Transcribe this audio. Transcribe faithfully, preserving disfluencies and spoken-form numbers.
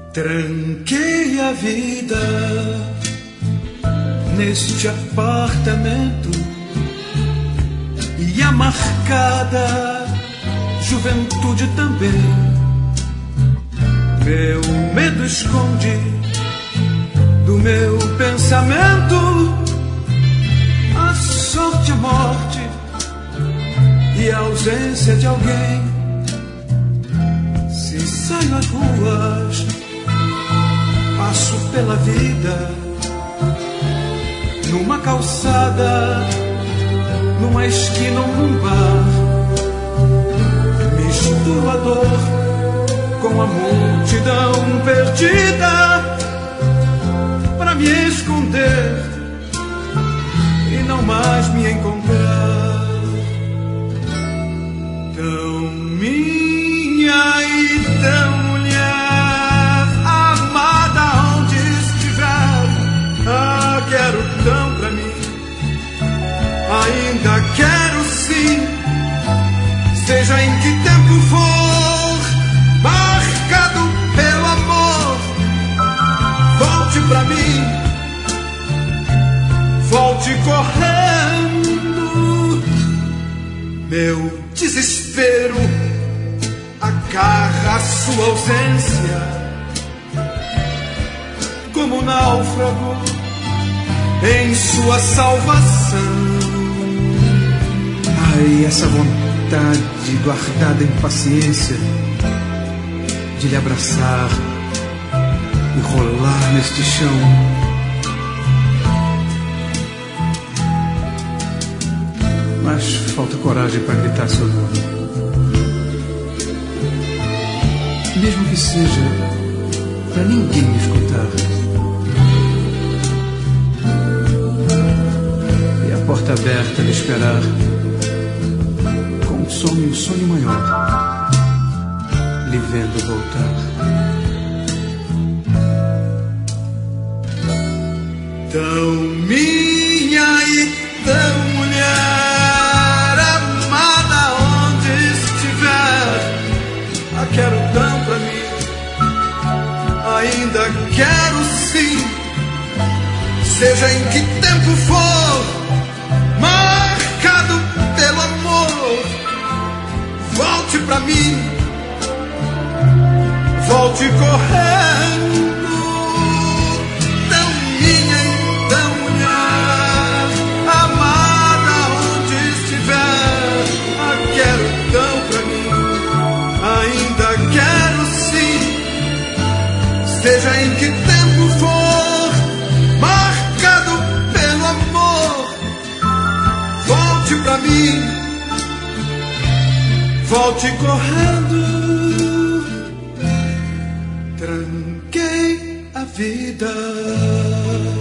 Tranquei a vida neste apartamento e a marcada juventude também. Meu medo esconde do meu pensamento a sorte, a morte e a ausência de alguém. Se saio às ruas, passo pela vida, numa calçada, numa esquina ou num bar, misturo a dor com a multidão perdida, pra me esconder e não mais me encontrar. Tão minha e tão mulher, amada onde estiver, ah, quero tão pra mim, ainda quero sim, seja em que tempo for, marcado pelo amor. Volte pra mim, volte correndo. Meu desespero agarra a sua ausência como um náufrago em sua salvação. Ai, essa vontade guardada em paciência de lhe abraçar e rolar neste chão. Mas falta coragem para gritar seu nome, mesmo que seja para ninguém me escutar. E a porta aberta a lhe esperar, com um sonho, um sonho maior, lhe vendo voltar. Tão minha e tão mulher, amada onde estiver, a quero tão pra mim, ainda quero sim, seja em que tempo for, marcado pelo amor. Volte pra mim, volte correndo. Tão minha e tão mulher, amada onde estiver, a quero tão pra mim, ainda quero sim, seja em que tempo for, marcado pelo amor. Volte pra mim, volte correndo. Tranquei a vida.